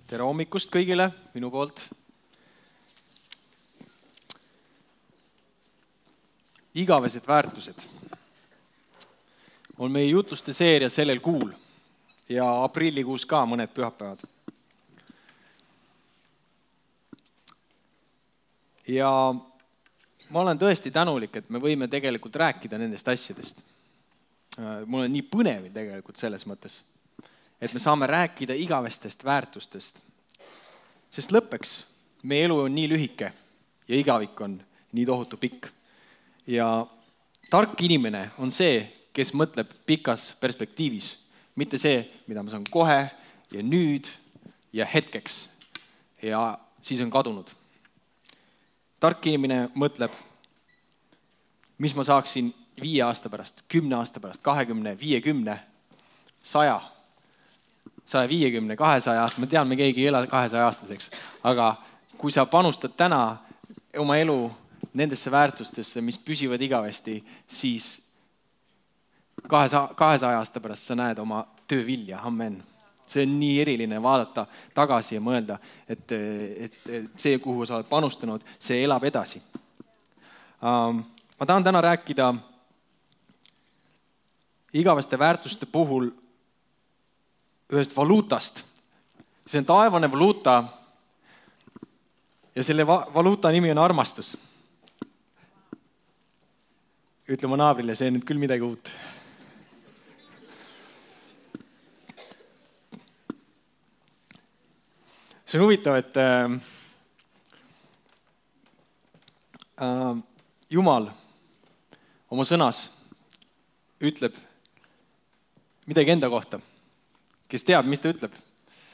Tere hommikust kõigile minu poolt. Igavesed väärtused on meie jutluste seeria sellel kuul ja aprillikuus ka mõned pühapäevad. Ja ma olen tõesti tänulik, et me võime tegelikult rääkida nendest asjadest. Mul on nii põnev tegelikult selles mõttes, et me saame rääkida igavestest väärtustest. Sest lõppeks meie elu on nii lühike ja igavik on nii tohutu pikk. Ja tark inimene on see, kes mõtleb pikas perspektiivis, mitte see, mida ma saan kohe ja nüüd ja hetkeks ja siis on kadunud. Tark inimene mõtleb, mis ma saaksin 5 aasta pärast, 10 aasta pärast, 20, 50, 100, 150, 200 aasta, ma tean, me keegi ei ela 200 aastaseks, aga kui sa panustad täna oma elu nendesse väärtustesse, mis püsivad igavesti, siis 200 aasta pärast sa näed oma töö vilja, amen. See on nii eriline vaadata tagasi ja mõelda, et see, kuhu sa oled panustanud, see elab edasi. Ma tahan täna rääkida igaveste väärtuste puhul ühest valuutast. See on taevane valuuta ja selle valuuta nimi on armastus. Ütle mu naabrile, see on nüüd küll midagi uut. See on huvitav, et Jumal oma sõnas ütleb midagi enda kohta. Kes teab, mis ta ütleb?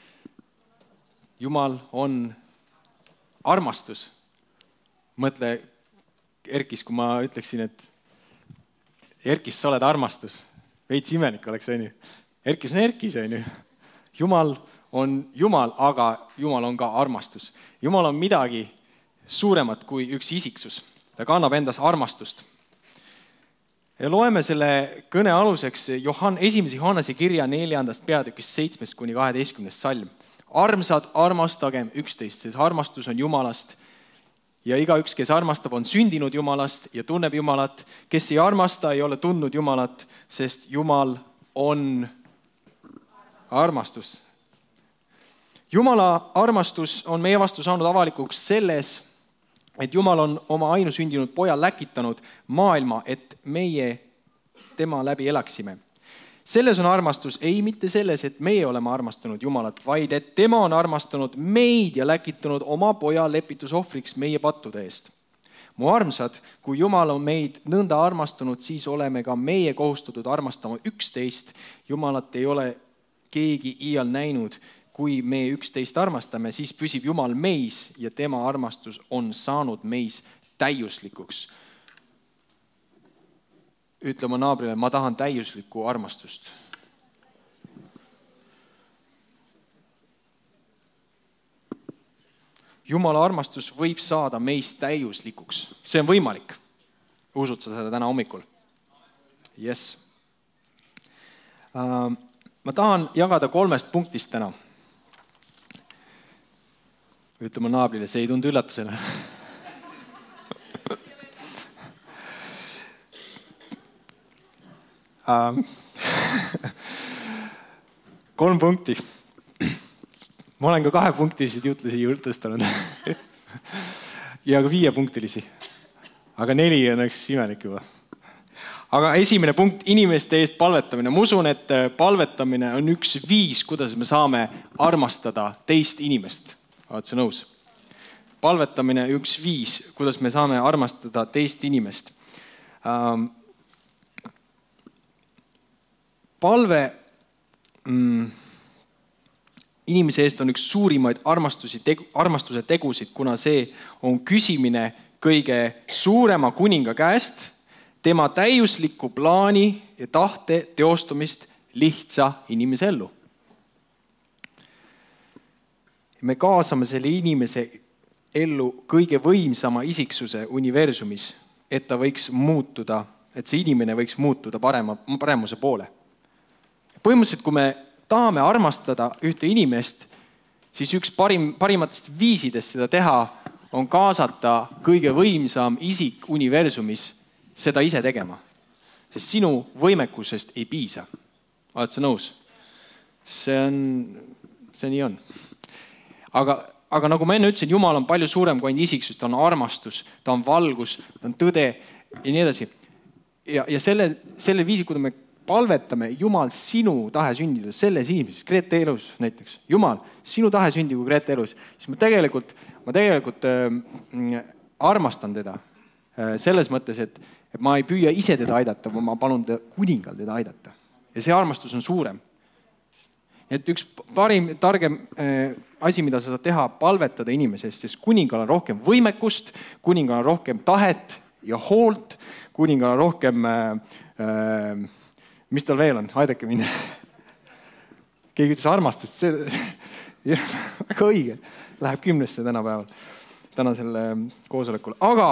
Jumal on armastus. Mõtle, Erkis, kui ma ütleksin, et Erkis, sa oled armastus. Veits imelik oleks, on ju. Erkis on Erkis, on ju. Jumal on Jumal, aga Jumal on ka armastus. Jumal on midagi suuremat kui üks isiksus. Ta kannab endas armastust. Ja loeme selle kõne aluseks 1. Johannese kirja 4. peatükist 7-12 salm. Armsad, armastagem üksteist, sest armastus on Jumalast ja igaüks, kes armastab, on sündinud Jumalast ja tunneb Jumalat. Kes ei armasta, ei ole tundnud Jumalat, sest Jumal on armastus. Jumala armastus on meie vastu saanud avalikuks selles, et Jumal on oma ainusündinud poja läkitanud maailma, et meie tema läbi elaksime. Selles on armastus, ei mitte selles, et meie oleme armastanud Jumalat, vaid et tema on armastanud meid ja läkitanud oma poja lepitusohvriks meie pattude eest. Mu armsad, kui Jumal on meid nõnda armastanud, siis oleme ka meie kohustatud armastama üksteist. Jumalat ei ole keegi iial näinud. Kui me üksteist armastame, siis püsib Jumal meis ja tema armastus on saanud meis täiuslikuks. Ütle oma naabrile, ma tahan täiuslikku armastust. Jumala armastus võib saada meis täiuslikuks. See on võimalik. Usud sa seda täna hommikul? Yes. Ma tahan jagada 3 punktist täna. Ütle mu naabrile, see ei tundu üllatusena. Kolm punkti. Ma olen ka 2-punktilisi jutlusi jutustanud. Ja ka 5-punktilisi. Aga 4 on üks imelik juba. Aga esimene punkt, inimeste eest palvetamine. Ma usun, et palvetamine on üks viis, kuidas me saame armastada teist inimest. Oled sa nõus? Palvetamine üks viis, kuidas me saame armastada teist inimest. Palve inimese eest on üks suurimaid armastuse tegusid, kuna see on küsimine kõige suurema kuninga käest, tema täiuslikku plaani ja tahte teostumist lihtsa inimese ellu. Me kaasame selle inimese ellu kõige võimsama isiksuse universumis, et ta võiks muutuda, et see inimene võiks muutuda paremuse poole. Põhimõtteliselt, kui me tahame armastada ühte inimest, siis üks parimatest viisidest seda teha on kaasata kõige võimsam isik universumis seda ise tegema. Sest sinu võimekusest ei piisa. Oled sa nõus? See nii on. Aga nagu ma enne ütlesin, Jumal on palju suurem kui ainult isiksus, ta on armastus, ta on valgus, ta on tõde ja nii edasi. Ja selle viisi, kui me palvetame, Jumal, sinu tahe sündida selles inimeses, Grete elus näiteks. Jumal, sinu tahe sündigu Grete elus. Siis ma tegelikult armastan teda selles mõttes, et ma ei püüa ise teda aidata, ma palun kuningal teda aidata. Ja see armastus on suurem. Et üks parim, targem asi, mida sa saad teha, palvetada inimesest, sest kuningal on rohkem võimekust, kuningal on rohkem tahet ja hoolt, kuningal on rohkem, mis tal veel on, aidake mind. Keegi ütles armastust, see väga õige, läheb 10 tänapäeval, tänasel koosolekul. Aga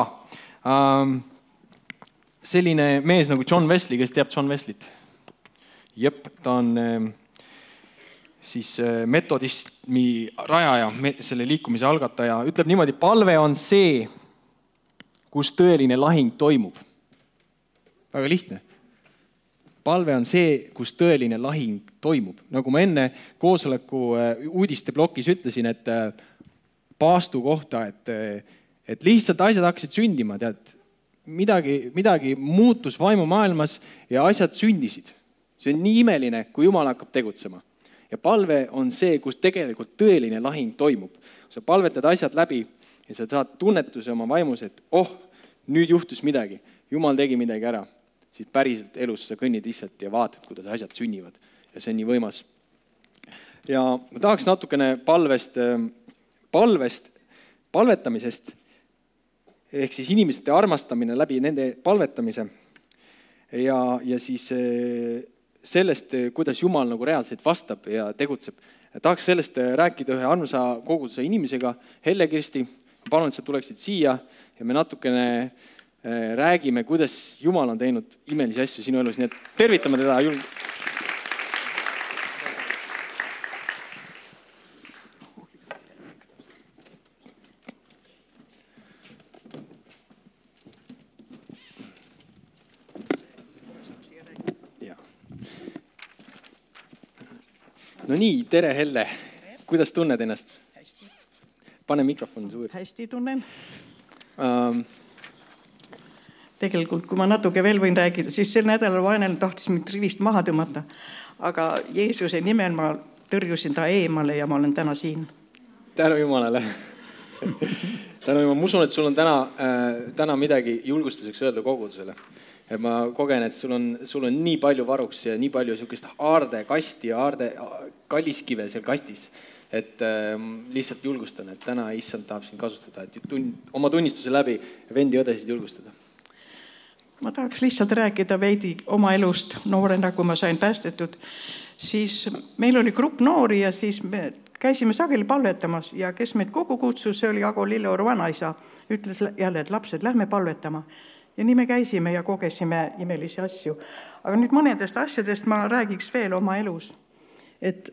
selline mees nagu John Wesley, kes teab John Wesleyt? Jep, ta on siis metodismi rajaja, selle liikumise algataja, ütleb niimoodi, palve on see, kus tõeline lahing toimub. Väga lihtne. Palve on see, kus tõeline lahing toimub. Nagu ma enne koosoleku uudiste blokis ütlesin, et paastu kohta, et lihtsalt asjad hakkasid sündima, tead, midagi muutus vaimumaailmas ja asjad sündisid. See on nii imeline, kui Jumal hakkab tegutsema. Ja palve on see, kus tegelikult tõeline lahing toimub. Sa palvetad asjad läbi ja sa saad tunnetuse oma vaimus, et nüüd juhtus midagi. Jumal tegi midagi ära. Siis päriselt elus sa kõnnid lihtsalt ja vaatad, kuidas asjad sünnivad. Ja see on nii võimas. Ja ma tahaks natukene palvetamisest, ehk siis inimeste armastamine läbi nende palvetamise ja siis sellest, kuidas Jumal nagu reaalselt vastab ja tegutseb. Tahaks sellest rääkida ühe armsa koguduse inimesega, Helle Kirsti. Palun, et sa tuleksid siia ja me natukene räägime, kuidas Jumal on teinud imelisi asju sinu elus. Nii et tervitame teda. No nii, tere Helle. Kuidas tunned ennast? Hästi. Pane mikrofon suur. Hästi tunnen. Tegelikult, kui ma natuke veel võin rääkida, siis sel nädalal vaenlane tahtis mind rivist maha tõmmata. Aga Jeesuse nimel ma tõrjusin ta eemale ja ma olen täna siin. Tänu Jumalale. Tänu Jumalale. Ma usun, et sul on täna midagi julgustuseks öelda kogudusele. Ja ma kogen, et sul on nii palju varuks ja nii palju sükest aardekasti ja kalliskive seal kastis. Et lihtsalt julgustan, et täna issand tahab sind kasutada, et oma tunnistuse läbi vendi õdesid julgustada. Ma tahaks lihtsalt rääkida veidi oma elust noorena, kui ma sain päästetud. Siis meil oli grupp noori ja siis me käisime sageli palvetamas ja kes meid kogu kutsus, see oli Ago Lilleoru vanaisa, ütles jälle, et lapsed, lähme palvetama. Ja nii me käisime ja kogesime imelisi asju. Aga nüüd mõnedest asjadest ma räägiks veel oma elus. Et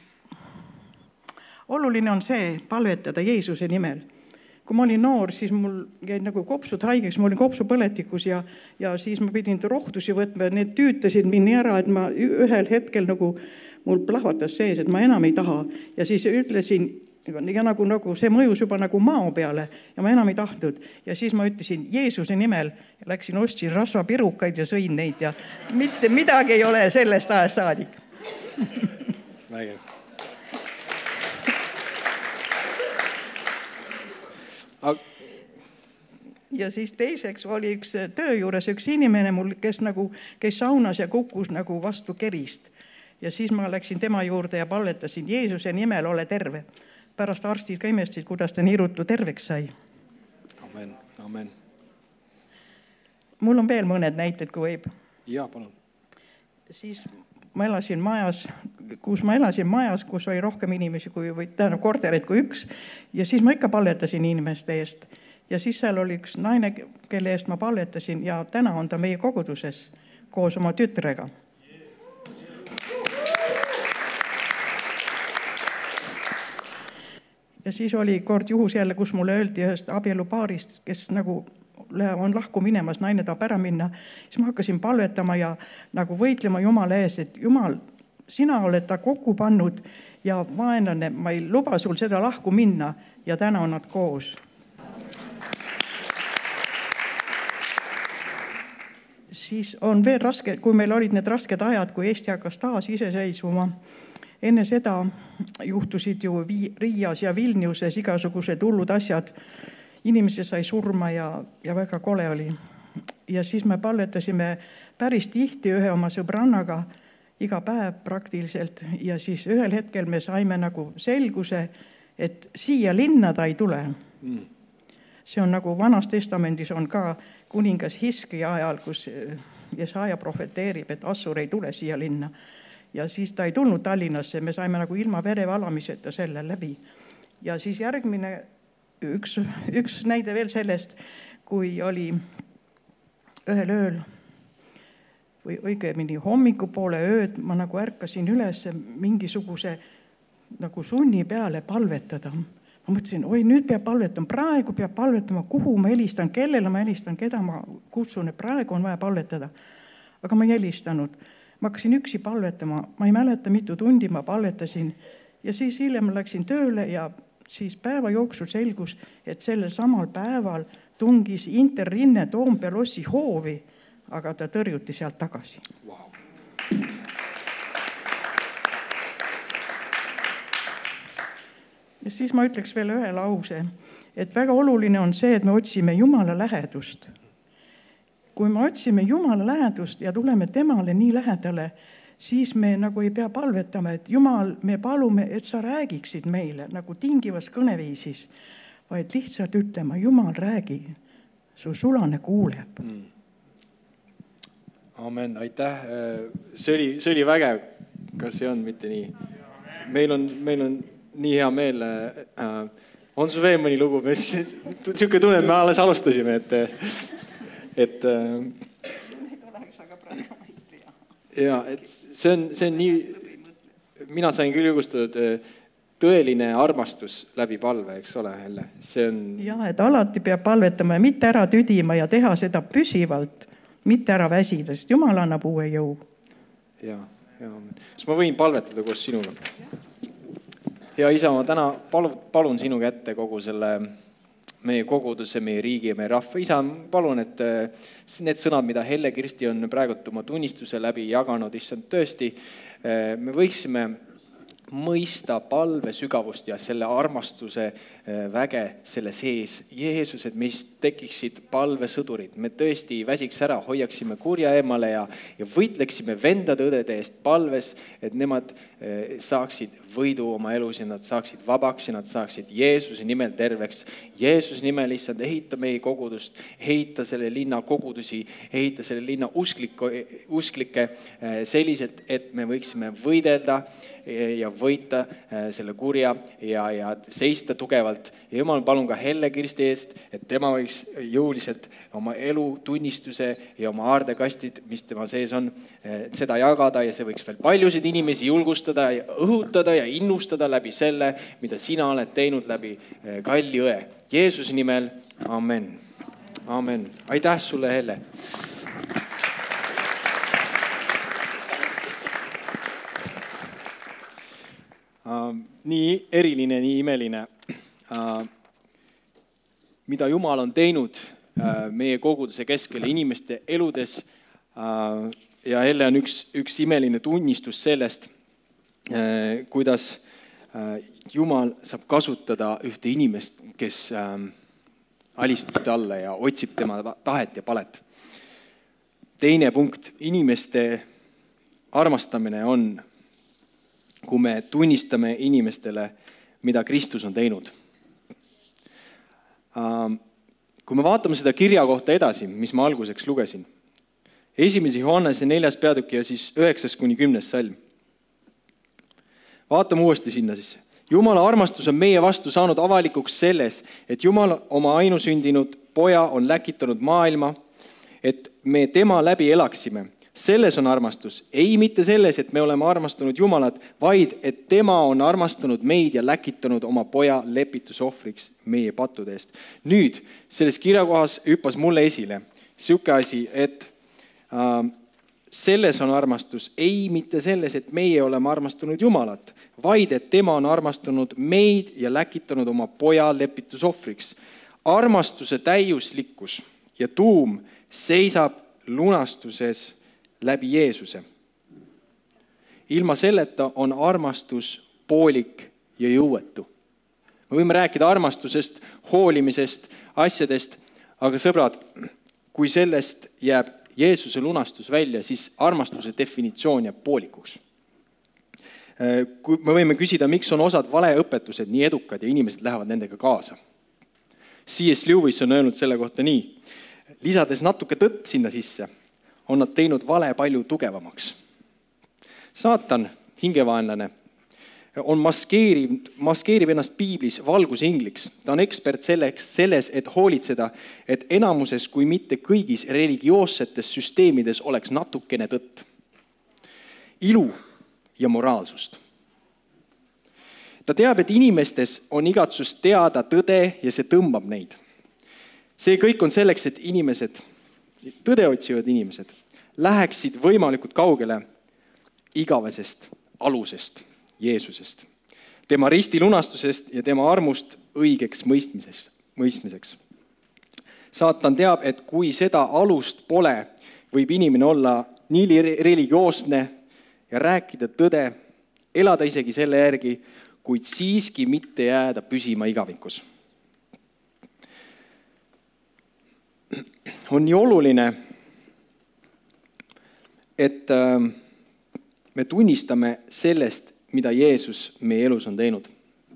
oluline on see palvetada Jeesuse nimel. Kui ma olin noor, siis mul jäid nagu kopsud haigeks, ma olin kopsupõletikus ja siis ma pidin rohtusi võtma. Need tüütasid mind nii ära, et ma ühel hetkel nagu mul plahvatas sees, et ma enam ei taha. Ja siis ütlesin, ja nagu see mõjus juba nagu mao peale ja ma enam ei tahtnud. Ja siis ma ütlesin Jeesuse nimel ja läksin ostsin rasvapirukaid ja sõin neid ja mitte midagi ei ole sellest ajast saadik. Vägev. Ja siis teiseks oli üks töö juures üks inimene mul, kes saunas ja kukkus nagu vastu kerist. Ja siis ma läksin tema juurde ja palvetasin Jeesuse nimel ole terve. Pärast arstid ka imestasid, kuidas ta nii ruttu terveks sai. Amen, amen. Mul on veel mõned näited, kui võib. Jaa, palun. Siis ma elasin majas, kus oli rohkem inimesi või korterid kui üks. Ja siis ma ikka palvetasin inimeste eest. Ja siis seal oli üks naine, kelle eest ma palvetasin ja täna on ta meie koguduses koos oma tütrega. Ja siis oli kord juhus jälle, kus mulle öeldi ühest abielupaarist, kes nagu on lahku minemas, naine tahab ära minna. Siis ma hakkasin palvetama ja nagu võitlema Jumala ees, et Jumal, sina oled ta kokku pannud ja vaenlane, ma ei luba sul seda lahku minna ja täna on nad koos. Siis on veel raske, kui meil olid need rasked ajad, kui Eesti hakkas taas iseseisvuma. Enne seda juhtusid ju Riias ja Vilniuses igasugused hullud asjad. Inimesi sai surma ja väga kole oli. Ja siis me palvetasime päris tihti ühe oma sõbrannaga iga päev praktiliselt. Ja siis ühel hetkel me saime nagu selguse, et siia linna ta ei tule. See on nagu Vanas Testamendis on ka kuningas Hiskia ajal, kus Jesaja profeteerib, et Assur ei tule siia linna. Ja siis ta ei tulnud Tallinnasse, me saime nagu ilma verevalamiseta selle läbi. Ja siis järgmine üks näide veel sellest, kui oli ühel ööl või õigemini hommikupoole ööd, ma nagu ärkasin üles mingisuguse nagu sunni peale palvetada. Ma mõtlesin, nüüd peab palvetama, praegu peab palvetama, kuhu ma helistan, kellele ma helistan, keda ma kutsun, et praegu on vaja palvetada. Aga ma ei helistanud. Ma hakkasin üksi palvetama, ma ei mäleta mitu tundi ma palvetasin ja siis hiljem läksin tööle ja siis päeva jooksul selgus, et sellel samal päeval tungis Interrinne Toompea lossi hoovi, aga ta tõrjuti sealt tagasi. Wow. Ja siis ma ütleks veel ühe lause, et väga oluline on see, et me otsime Jumala lähedust. Kui me otsime Jumala lähedust ja tuleme temale nii lähedale, siis me nagu ei pea palvetama, et Jumal, me palume, et sa räägiksid meile nagu tingivas kõneviisis, vaid lihtsalt ütlema, Jumal, räägi, su sulane kuuleb. Amen, aitäh. See oli vägev. Kas see on mitte nii? Meil on nii hea meel. On sul veel mõni lugu? Siuke tunne, et me alles alustasime, et ja, et see on nii, mina sain küll jugustatud tõeline armastus läbi palve, eks ole, Helle? See on... Ja, et alati peab palvetama ja mitte ära tüdima ja teha seda püsivalt, mitte ära väsida, sest Jumal annab uue jõu. Ja. Kas ma võin palvetada koos sinuga? Ja isa, ma täna palun sinu kätte kogu selle meie koguduse, meie riigi ja meie rahva. Isa, palun, et need sõnad, mida Helle Kirsti on praegu oma tunnistuse läbi jaganud, issand, tõesti, me võiksime mõista palve sügavust ja selle armastuse väge selle sees. Jeesus, et meist tekiksid palvesõdurid. Me tõesti väsiks ära, hoiaksime kurja eemale ja võitleksime vendade-õdede eest palves, et nemad saaksid võidu oma elus ja nad saaksid vabaks ja nad saaksid Jeesuse nimel terveks. Jeesuse nimel issand, ehita meie kogudust, ehita selle linna kogudusi, ehita selle linna usklikke selliselt, et me võiksime võidelda ja võita selle kurja ja seista tugevalt. Ja Jumal, palun ka Helle Kirsti eest, et tema võiks jõuliselt oma elu tunnistuse ja oma aardekastid, mis tema sees on, seda jagada ja see võiks veel paljusid inimesi julgustada ja õhutada ja innustada läbi selle, mida sina oled teinud läbi kalli õe. Jeesuse nimel, amen. Amen. Aitäh sulle, Helle. Nii eriline, nii imeline, mida Jumal on teinud meie koguduse keskel inimeste eludes. Ja Helle on üks imeline tunnistus sellest, kuidas Jumal saab kasutada ühte inimest, kes alistub talle ja otsib tema tahet ja palet. Teine punkt, inimeste armastamine on, kui me tunnistame inimestele, mida Kristus on teinud. Kui me vaatame seda kirja kohta edasi, mis ma alguseks lugesin, 1. Johannese 4. peatükk ja siis 9-10 salm. Vaatame uuesti sinna siis. Jumala armastus on meie vastu saanud avalikuks selles, et Jumal oma ainusündinud poja on läkitanud maailma, et me tema läbi elaksime. Selles on armastus. Ei mitte selles, et me oleme armastanud Jumalat, vaid et tema on armastanud meid ja läkitanud oma poja lepitusohvriks meie pattude eest. Nüüd, selles kirjakohas hüppas mulle esile siuke asi, et selles on armastus. Ei mitte selles, et meie oleme armastanud Jumalat, vaid et tema on armastanud meid ja läkitanud oma poja lepitusohvriks. Armastuse täiuslikkus ja tuum seisab lunastuses läbi Jeesuse. Ilma selleta on armastus poolik ja jõuetu. Me võime rääkida armastusest, hoolimisest, asjadest, aga sõbrad, kui sellest jääb Jeesuse lunastus välja, siis armastuse definitsioon jääb poolikuks. Kui me võime küsida, miks on osad valeõpetused nii edukad ja inimesed lähevad nendega kaasa. C.S. Lewis on öelnud selle kohta nii. Lisades natuke tõtt sinna sisse, on nad teinud vale palju tugevamaks. Saatan, hingevaenlane, on maskeerib ennast piiblis valguse ingliks. Ta on ekspert selles, et hoolitseda, et enamuses kui mitte kõigis religioossetes süsteemides oleks natukene tõtt. Ilu ja moraalsust. Ta teab, et inimestes on igatsus teada tõde ja see tõmbab neid. See kõik on selleks, et inimesed, tõde otsivad inimesed, läheksid võimalikult kaugele igavesest alusest, Jeesusest, tema ristilunastusest ja tema armust õigeks mõistmiseks. Saatan teab, et kui seda alust pole, võib inimene olla nii religioosne ja rääkida tõde, elada isegi selle järgi, kuid siiski mitte jääda püsima igavikus. On nii oluline, et me tunnistame sellest, mida Jeesus meie elus on teinud.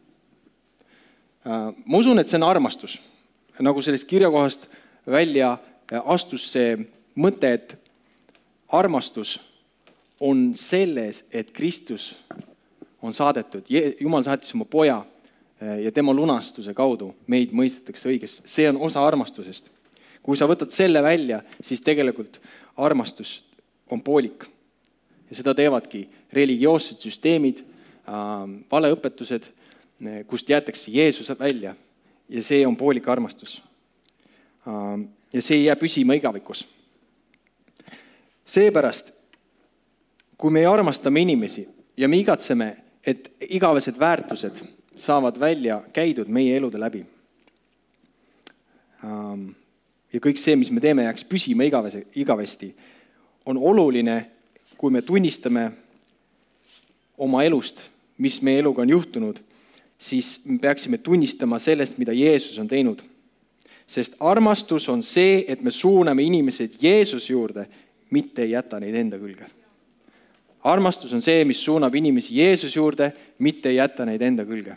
Ma usun, et see on armastus. Nagu sellest kirjakohast välja astus see mõte, et armastus on selles, et Kristus on saadetud. Jumal saatis oma poja ja tema lunastuse kaudu meid mõistetakse õigesti. See on osa armastusest. Kui sa võtad selle välja, siis tegelikult armastus on poolik. Ja seda teevadki religioossed süsteemid, valeõpetused, kust jäetakse Jeesus välja. Ja see on poolik armastus. Ja see ei jää püsima igavikus. Seepärast, kui me armastame inimesi ja me igatseme, et igavesed väärtused saavad välja käidud meie elude läbi. Ja kõik see, mis me teeme, jääks püsima igavesti, on oluline, kui me tunnistame oma elust, mis meie eluga on juhtunud, siis me peaksime tunnistama sellest, mida Jeesus on teinud. Sest armastus on see, et me suuname inimesed Jeesus juurde, mitte ei jäta neid enda külge. Armastus on see, mis suunab inimesi Jeesus juurde, mitte ei jäta neid enda külge.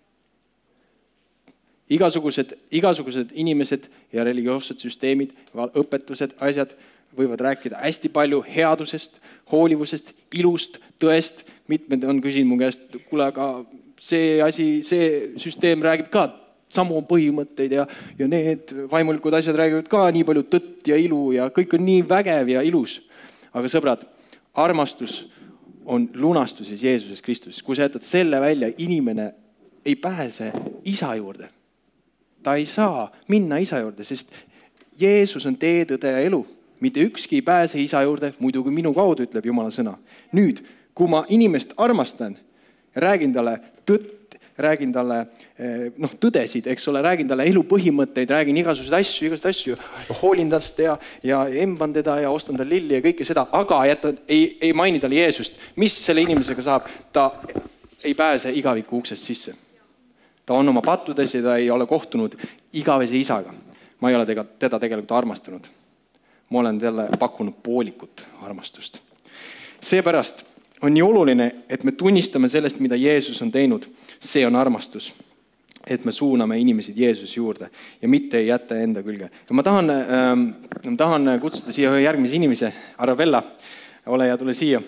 Igasugused inimesed ja religioossed süsteemid, õpetused, asjad võivad rääkida hästi palju headusest, hoolivusest, ilust, tõest. Mitmed on küsinud mu käest, kuule, aga see süsteem räägib ka samu põhimõtteid ja need vaimulikud asjad räägivad ka nii palju tõtt ja ilu ja kõik on nii vägev ja ilus. Aga sõbrad, armastus on lunastuses Jeesuses Kristuses. Kui sa jätad selle välja, inimene ei pääse isa juurde. Ta ei saa minna isa juurde, sest Jeesus on tee, tõde ja elu. Mitte ükski ei pääse isa juurde, muidu kui minu kaudu ütleb Jumala sõna. Nüüd, kui ma inimest armastan ja räägin talle tõtt, räägin talle tõdesid, eks ole, räägin talle elu põhimõtteid, räägin igasuguseid asju, hoolin tast ja emban teda ja ostan tal lilli ja kõike seda, aga ei maini talle Jeesust. Mis selle inimesega saab? Ta ei pääse igaviku uksest sisse. Ta on oma pattudes ja ta ei ole kohtunud igavese isaga. Ma ei ole teda tegelikult armastanud. Ma olen talle pakkunud poolikut armastust. Seepärast on nii oluline, et me tunnistame sellest, mida Jeesus on teinud. See on armastus, et me suuname inimesed Jeesus juurde ja mitte ei jätta enda külge. Ja ma tahan kutsuda siia ühe järgmise inimese, Arabella, ole ja tule siia.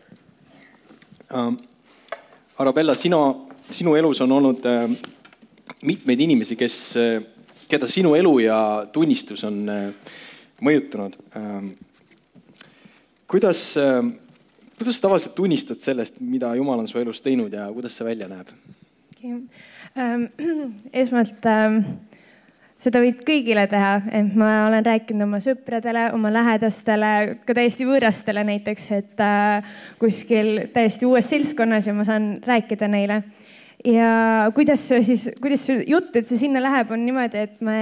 Arabella, sinu elus on olnud mitmeid inimesi, keda sinu elu ja tunnistus on mõjutanud. Kuidas tavaliselt tunnistad sellest, mida Jumal on su elus teinud ja kuidas see välja näeb? Esmalt seda võid kõigile teha, et ma olen rääkinud oma sõpradele, oma lähedastele, ka täiesti võõrastele näiteks, et kuskil täiesti uues seltskonnas ja ma saan rääkida neile. Ja kuidas see jutt üldse sinna läheb, on niimoodi, et me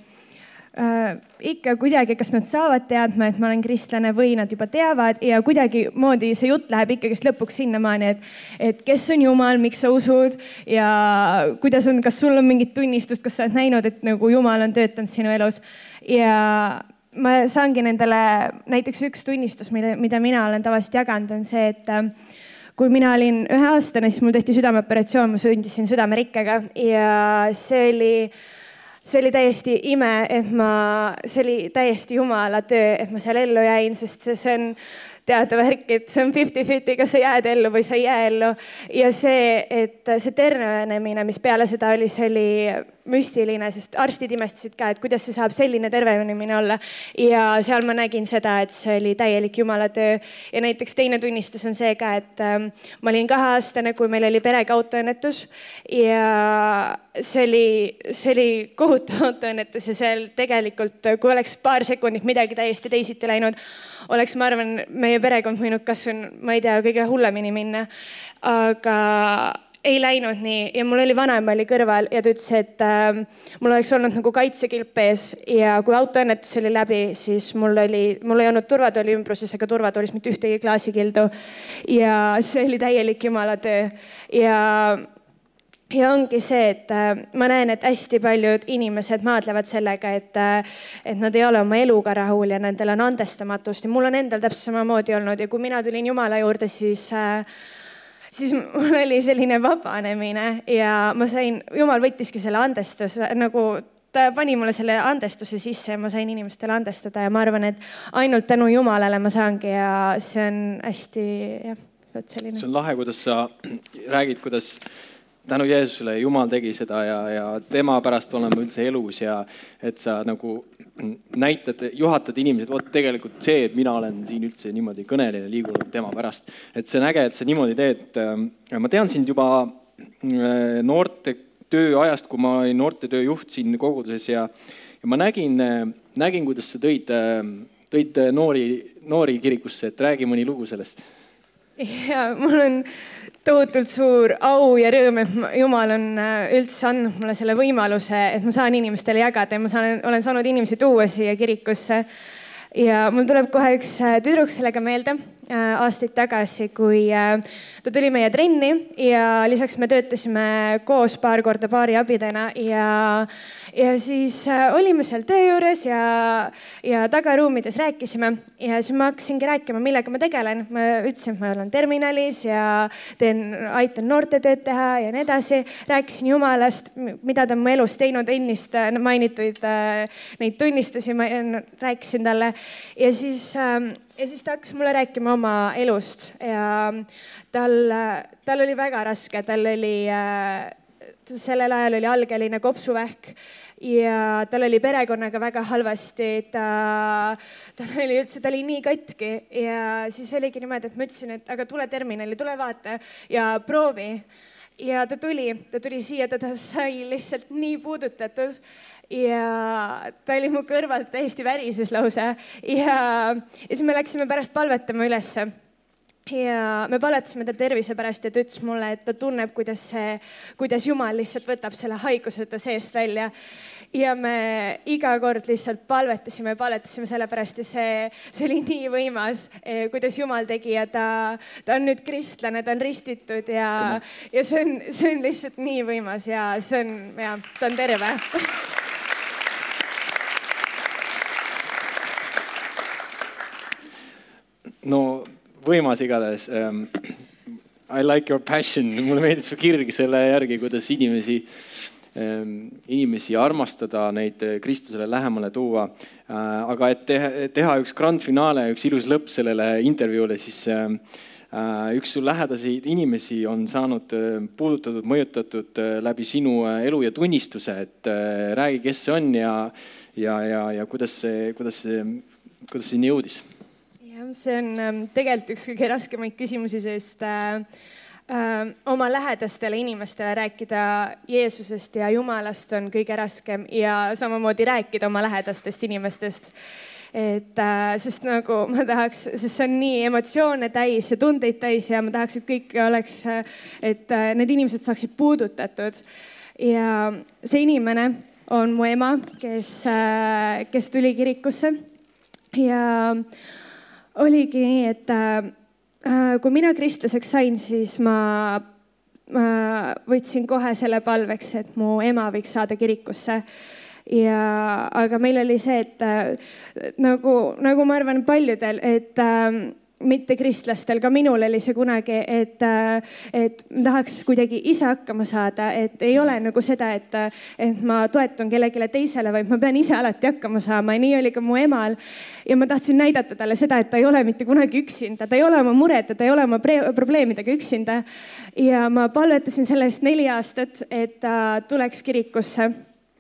ikka kuidagi, kas nad saavad teadma, et ma olen kristlane või nad juba teavad ja kuidagi moodi see jutt läheb ikkagist lõpuks sinnamaani, et kes on Jumal, miks sa usud ja kuidas on, kas sul on mingit tunnistust, kas sa oled näinud, et nagu Jumal on töötanud sinu elus. Ja ma saangi nendele näiteks üks tunnistus, mida mina olen tavaliselt jaganud, on see, et kui mina olin 1-aastane, siis mul tehti südameoperatsioon, ma sündisin südamerikkega ja see oli täiesti ime, see oli täiesti Jumala töö, et ma seal ellu jäin, sest see on teada värk, et see on 50-50, kas sa jääd ellu või sa ei jää ellu. Ja see tervenemine, mis peale seda oli, see oli müstiline, sest arstid imestasid ka, et kuidas see saab selline tervenemine olla. Ja seal ma nägin seda, et see oli täielik Jumala töö. Ja näiteks teine tunnistus on see ka, et ma olin 2-aastane, kui meil oli perega autoõnnetus ja see oli kohutav autoõnnetus ja seal tegelikult, kui oleks paar sekundit midagi täiesti teisiti läinud, oleks, ma arvan, meie perekond võinud kas või, ma ei tea, kõige hullemini minna. Aga ei läinud nii ja mul oli vanaema oli kõrval ja ta ütles, et mul oleks olnud nagu kaitsekilp ees ja kui autoõnnetus oli läbi, siis mul ei olnud turvatooli ümbruses ega turvatoolis mitte ühtegi klaasikildu ja see oli täielik Jumala töö ja ongi see, et ma näen, et hästi paljud inimesed maadlevad sellega, et nad ei ole oma eluga rahul ja nendel on andestamatust ja mul on endal täpselt samamoodi olnud ja kui mina tulin Jumala juurde, siis mul oli selline vabanemine ja ma sain, Jumal võttiski selle andestuse, nagu ta pani mulle selle andestuse sisse ja ma sain inimestele andestada ja ma arvan, et ainult tänu Jumalale ma saangi ja see on hästi, selline. See on lahe, kuidas sa räägid, kuidas tänu Jeesusele Jumal tegi seda ja tema pärast oleme üldse elus ja et sa nagu juhatad inimesed, tegelikult see, et mina olen siin üldse niimoodi kõneline liigunud tema pärast. Et see on äge, et sa niimoodi teed. Ma tean sind juba noorte tööajast, kui ma olin noorte tööjuht siin koguduses ja ma nägin, kuidas sa tõid noori kirikusse, et räägi mõni lugu sellest. Ja mul on tohutult suur au ja rõõm, et Jumal on üldse andnud mulle selle võimaluse, et ma saan inimestele jagada ja ma olen saanud inimesi tuua siia kirikusse. Ja mul tuleb kohe üks tüdruk sellega meelde aastaid tagasi, kui ta tuli meie trenni ja lisaks me töötasime koos paar korda baariabidena ja siis olime seal töö juures ja tagaruumides rääkisime ja siis ma hakkasingi rääkima, millega ma tegelen. Ma ütlesin, et ma olen terminalis ja aitan noortetööd teha ja nii edasi. Rääkisin Jumalast, mida ta on mu elus teinud, ennist mainituid neid tunnistusi ma rääkisin talle ja siis ta hakkas mulle rääkima oma elust ja tal oli väga raske, sellel ajal oli algeline kopsuvähk ja tal oli perekonnaga väga halvasti, ta oli nii katki ja siis oligi niimoodi, et ma ütlesin, et aga tule terminali, tule vaata ja proovi. Ja ta tuli siia, ta sai lihtsalt nii puudutatud ja ta oli mu kõrvalt täiesti värises lausa ja siis me läksime pärast palvetama ülesse ja me palvetasime ta tervise pärast ja ta ütles mulle, et ta tunneb, kuidas Jumal lihtsalt võtab selle haiguse ta seest välja ja me iga kord lihtsalt palvetasime selle pärast ja see oli nii võimas, kuidas Jumal tegi ja ta on nüüd kristlane, ta on ristitud ja see on lihtsalt nii võimas ja ta on terve. No võimas igatahes. I like your passion. Mulle meeldib su kirg selle järgi, kuidas inimesi armastada, neid Kristusele lähemale tuua. Aga et teha üks grand finaale, üks ilus lõpp sellele intervjuule, siis üks su lähedasi inimesi on saanud puudutatud, mõjutatud läbi sinu elu ja tunnistuse, et räägi, kes see on ja kuidas sinna jõudis? Jah, see on tegelikult üks kõige raskemaid küsimusi, sest oma lähedastele inimestele rääkida Jeesusest ja Jumalast on kõige raskem ja samamoodi rääkida oma lähedastest inimestest. Sest nagu ma tahaks, sest see on nii emotsioone täis ja tundeid täis ja ma tahaks, et kõik oleks, et need inimesed saaksid puudutatud. Ja see inimene on mu ema, kes tuli kirikusse ja oligi nii, et kui mina kristlaseks sain, siis ma võtsin kohe selle palveks, et mu ema võiks saada kirikusse. Aga meil oli see, et nagu ma arvan paljudel, et mitte kristlastel, ka minul oli see kunagi, et tahaks kuidagi ise hakkama saada, et ei ole nagu seda, et ma toetun kellegile teisele, vaid ma pean ise alati hakkama saama ja nii oli ka mu emal. Ja ma tahtsin näidata talle seda, et ta ei ole mitte kunagi üksinda, ta ei ole oma mureta, ta ei ole oma probleemidega üksinda. Ja ma palvetasin selle eest 4 aastat, et ta tuleks kirikusse.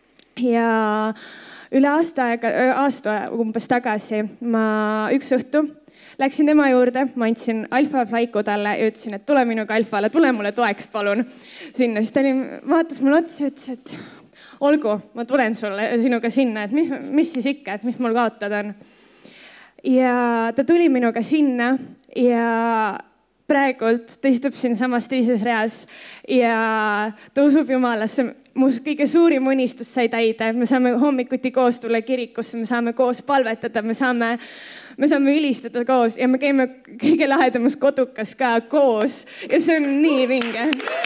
Ja üle aasta umbes tagasi ma üks õhtu läksin tema juurde, ma andsin alfa-flaiku talle ja ütlesin, et tule minuga alfale, tule mulle toeks, palun. Sinna. Siis ta vaatas mulle otsa ja ütles, et olgu, ma tulen sinuga sinna, et mis siis ikka, et mis mul kaotada on. Ja ta tuli minuga sinna ja praegult ta istub siin samas teises reas ja ta usub Jumalasse. Mu kõige suurim unistus sai täide. Me saame hommikuti koos tulla kirikusse, me saame koos palvetada, me saame ülistada koos ja me käime kõige lahedamas kodukas ka koos ja see on nii vinge.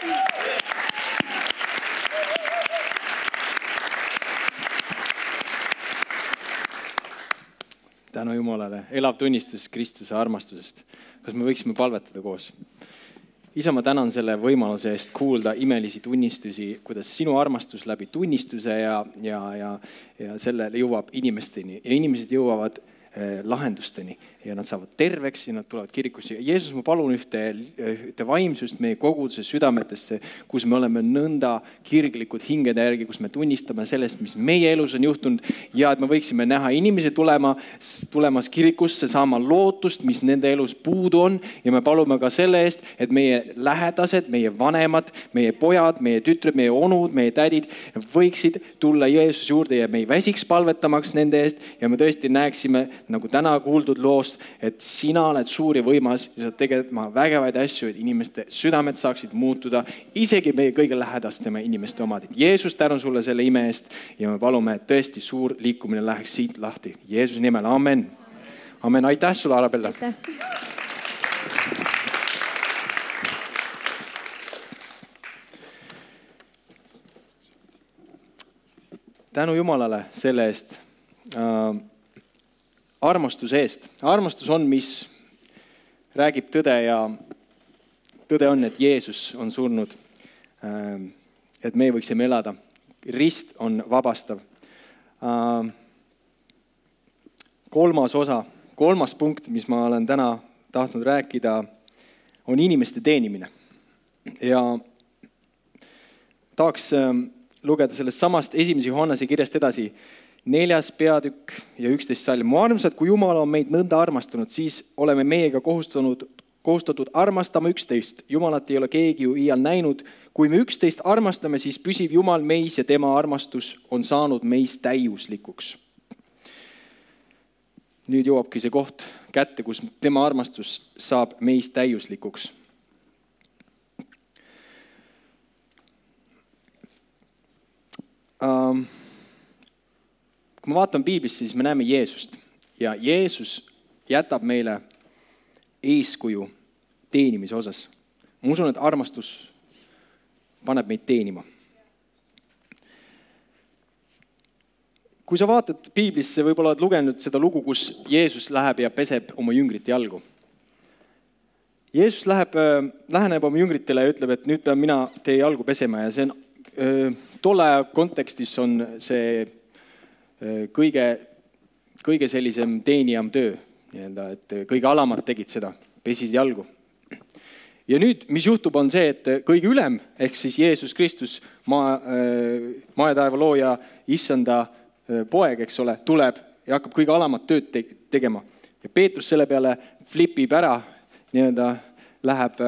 Tänu Jumalale, elav tunnistus Kristuse armastusest. Kas me võiksime palvetada koos? Isa, ma tänan selle võimaluse eest kuulda imelisi tunnistusi, kuidas sinu armastus läbi tunnistuse ja sellele jõuab inimesteni ja inimesed jõuavad lahendusteni ja nad saavad terveks ja nad tulevad kirikusse. Jeesus, ma palun ühte vaimsust meie koguduse südametesse, kus me oleme nõnda kirglikud hingede järgi, kus me tunnistame sellest, mis meie elus on juhtunud ja et me võiksime näha inimesi tulemas kirikusse, saama lootust, mis nende elus puudu on ja me palume ka selle eest, et meie lähedased, meie vanemad, meie pojad, meie tütred, meie onud, meie tädid võiksid tulla Jeesus juurde ja me ei väsiks palvetamaks nende eest ja me tõesti näeksime nagu täna kuuldud loost, et sina oled suur ja võimas ja sa tegeled vägevaid asju, et inimeste südamed saaksid muutuda, isegi meie kõige lähedastema inimeste omad. Jeesus, tänu sulle selle ime eest ja me palume, et tõesti suur liikumine läheks siit lahti. Jeesuse nimel, amen. Amen, aitäh sulle, Arabella. Tänu Jumalale selle eest. Armastuse eest. Armastus on, mis räägib tõde ja tõde on, et Jeesus on surnud, et me võiksime elada. Rist on vabastav. Kolmas punkt, mis ma olen täna tahtnud rääkida, on inimeste teenimine. Ja tahaks lugeda sellest samast 1. Johannese kirjast edasi 4. peatükk ja 11 salm. Mu armsad, kui Jumal on meid nõnda armastanud, siis oleme meiega kohustatud armastama üksteist. Jumalat ei ole keegi ju iial näinud. Kui me üksteist armastame, siis püsib Jumal meis ja tema armastus on saanud meis täiuslikuks. Nüüd jõuabki see koht kätte, kus tema armastus saab meis täiuslikuks. Kui ma vaatan Piiblisse, siis me näeme Jeesust ja Jeesus jätab meile eeskuju teenimise osas. Ma usun, et armastus paneb meid teenima. Kui sa vaatad Piiblisse, võib-olla oled lugenud seda lugu, kus Jeesus läheb ja peseb oma jüngrite jalgu. Jeesus läheneb oma jüngritele ja ütleb, et nüüd pean mina teie jalgu pesema ja see on tolle kontekstis on see kõige sellisem teenijam töö, et kõige alamad tegid seda, pesid jalgu. Ja nüüd, mis juhtub, on see, et kõige ülem, ehk siis Jeesus Kristus, maa ja taeva looja, issanda poeg, eks ole, tuleb ja hakkab kõige alamat tööd tegema. Ja Peetrus selle peale flipib ära, nii-öelda läheb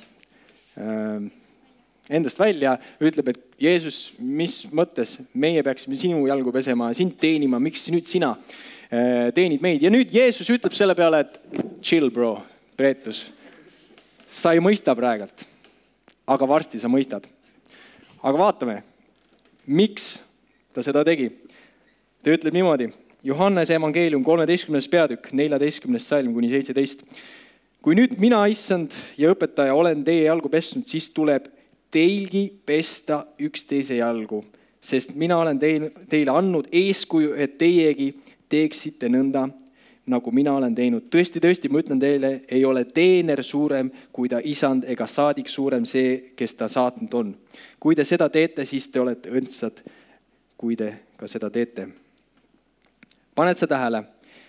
endast välja, ütleb, et Jeesus, mis mõttes meie peaksime sinu jalgu pesema, sind teenima, miks nüüd sina teenid meid? Ja nüüd Jeesus ütleb selle peale, et chill bro, Peetrus, sa ei mõista praegult, aga varsti sa mõistad. Aga vaatame, miks ta seda tegi. Ta ütleb niimoodi, Johannese evangeelium 13. peatükk, 14. salm kuni 17. Kui nüüd mina, issand ja õpetaja, olen teie jalgu pesnud, siis tuleb teilgi pesta üksteise jalgu, sest mina olen teile andnud eeskuju, et teiegi teeksite nõnda, nagu mina olen teinud. Tõesti, ma ütlen teile, ei ole teener suurem kui ta isand ega saadik suurem see, kes ta saatnud on. Kui te seda teete, siis te olete õndsad, kui te ka seda teete. Paned sa tähele?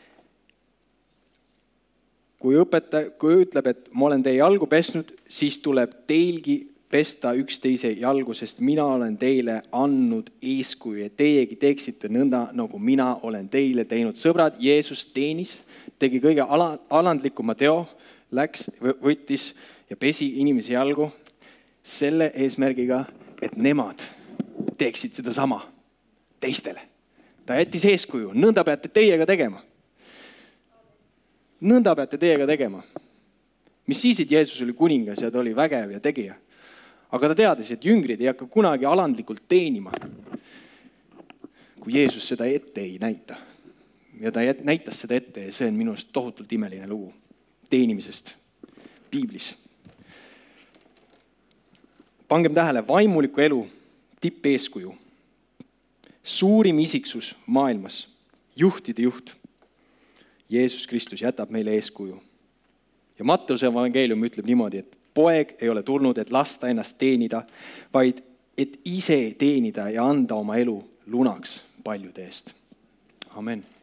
Kui ütleb, et ma olen teie jalgu pesnud, siis tuleb teilgi pesta üksteise jalgu, sest mina olen teile andnud eeskuju, et teiegi teeksite nõnda, nagu mina olen teile teinud. Sõbrad, Jeesus teenis, tegi kõige alandlikuma teo, läks, võttis ja pesi inimesi jalgu selle eesmärgiga, et nemad teeksid seda sama teistele. Ta jättis eeskuju, nõnda peate teiega tegema. Nõnda peate teiega tegema. Mis siis, et Jeesus oli kuningas ja ta oli vägev ja tegija. Aga ta teadis, et jüngrid ei hakka kunagi alandlikult teenima, kui Jeesus seda ette ei näita. Ja ta näitas seda ette ja see on minu arust tohutult imeline lugu teenimisest Piiblis. Pangem tähele, vaimuliku elu tippeeskuju, suurim isiksus maailmas, juhtide juht, Jeesus Kristus jätab meile eeskuju. Ja Matteuse evangeelium ütleb niimoodi, et poeg ei ole tulnud, et lasta ennast teenida, vaid et ise teenida ja anda oma elu lunaks paljude eest. Amen.